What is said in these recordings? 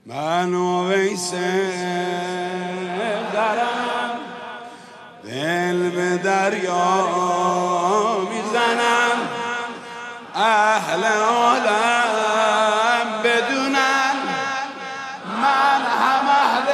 من و ویسه دارم دل به دریا میزنم، اهل عالم بدونن من هم اهل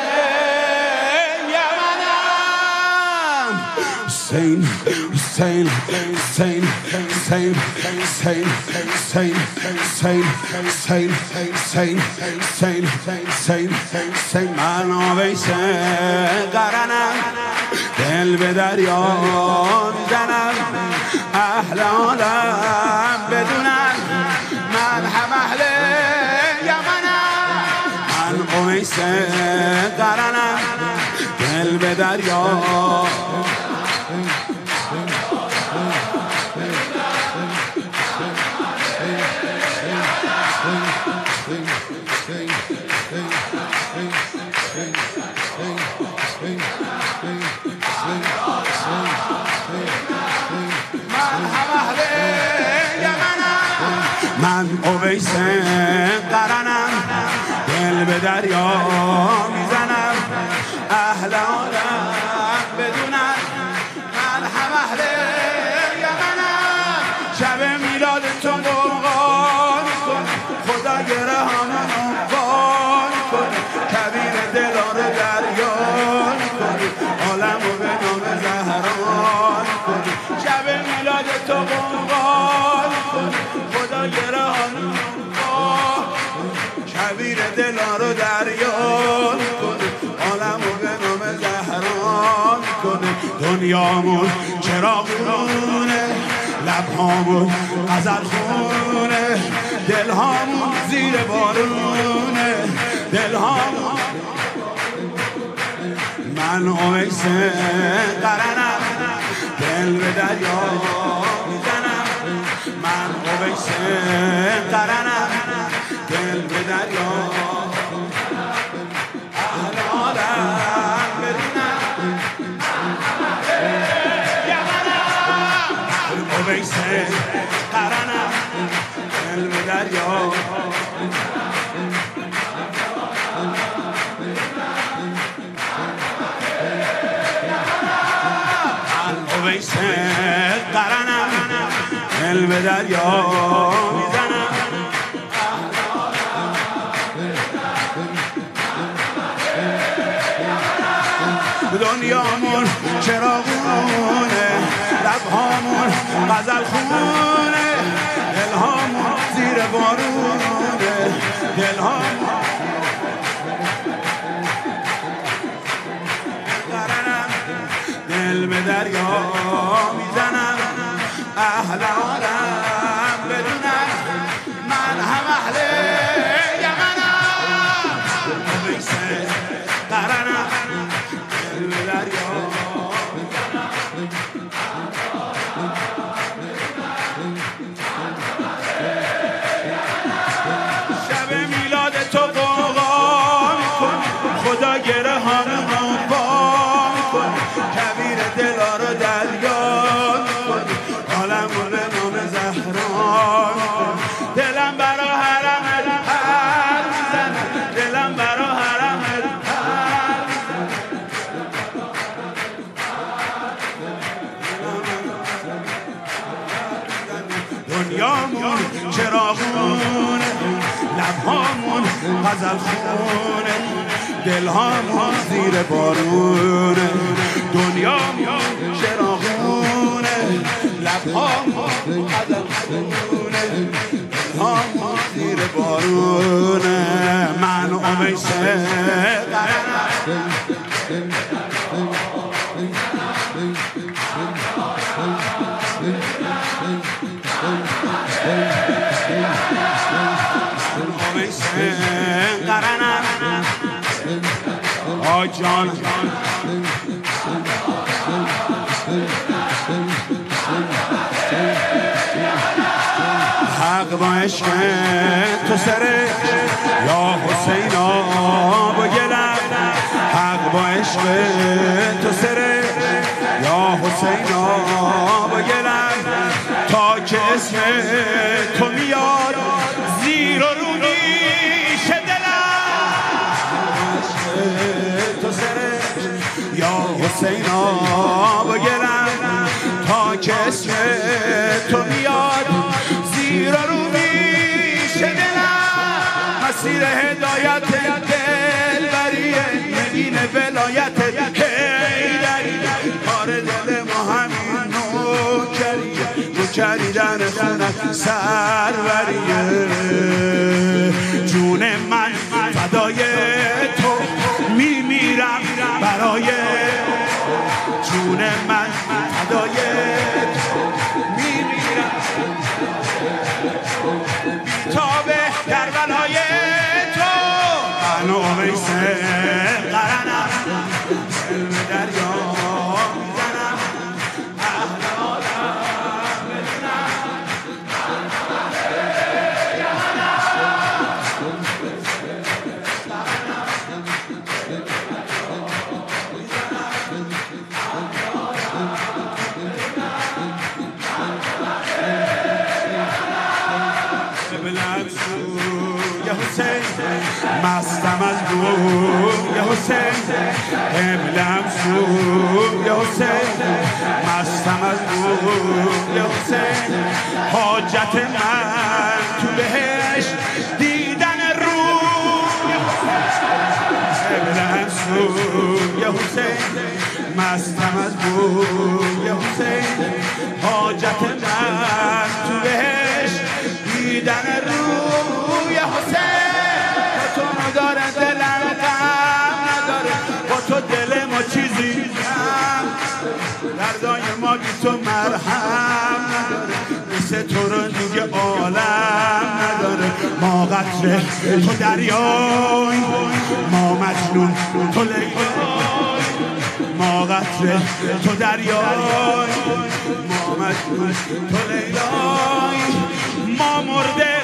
یمنم. حسین حسین حسین حسین حسین حسین حسین حسین حسین حسین حسین حسین من و ویسه قرنم، دل به دریا میزنم، اهل عالم بدونن من هم اهل یمنم. من و ویسه قرنم، دل به دریا من اویسه قرنم، دل به دریا میزنم، اهل عالم بدونن من هم اهل یمنم. شب میلاد تو قربان کن، خدا گرهانمو بان کن، کبیر دلار دریا کن، عالمو به نام زهران کن. شب میلاد تو قربان کن، خدا گرهانمو بان، کبیر دلار دریا کن، عالمو به نام زهران کن. دنیامون چراغونه، لبهامون غزل خونه، دلهامون زیر بارونه، دلهامون. من اویسه قرنم، دل به دریا میزنم، من اویسه قرنم، دل به دریا اهل عالم بدونم اویسه قرنم، دل به دریا اویسه قرنم، دل به دریا میزنم. دنیامون چراغونه، لبهامون غزل خونه، دلهامون زیر بارونه، دلهامون. قرنم، دل به دریا میزنم، اهل عالم بدونن من هم اهل یمنم. اویسه قرنم، دل به دریا شب میلاد تو قوقا میکن، خدا گرهانمو بان کن، کبیر دلار دریا کن، عالمو به نام زهران کن. دلم برا حرمت پر میزنه، دلم برا حرمت پر میزنه. دنیامون چراغونه، لبهامون غزل خونه، دلهامون زیر بارونه. دنیامون چراغونه، لبهامون غزل خونه، دلهامون زیر بارونه. من اویسه قرنم، اویسه قرنم، آی جان حق با عشق تو سره یا حسینا با گلم، حق با عشق تو سره یا حسینا با گلم، تا که اسم تو میاد زیر و رو میشه دلم. مسیر هدایت دل بریه نگین ولایت حیدری کار دل ما همین نوکریه خونت سروریه جون من فدای تو میمیرم برای جون من فدای تو میمیرم بیتابه کربلای تو من اویسه قرنم علم دریا میزنم اهل آدم یا حسین مستم از بوم یا حسین قبلم شو یا حسین مستم از بوم یا حسین حاجت من تو بهش دیدن رو قبلم شو یا حسین مستم از بوم یا حسین حاجت من تو بهش دیدن روی حسین تو نداره دلم غم نداره با تو دل ما چیزی کم دردای ما بی تو مرهم نداره مثل تو رو دیگه عالم نداره ما قطره تو دریای ما مجنون تو لیلای ما قطره تو دریای ما مجنون تو لیلای ما مرده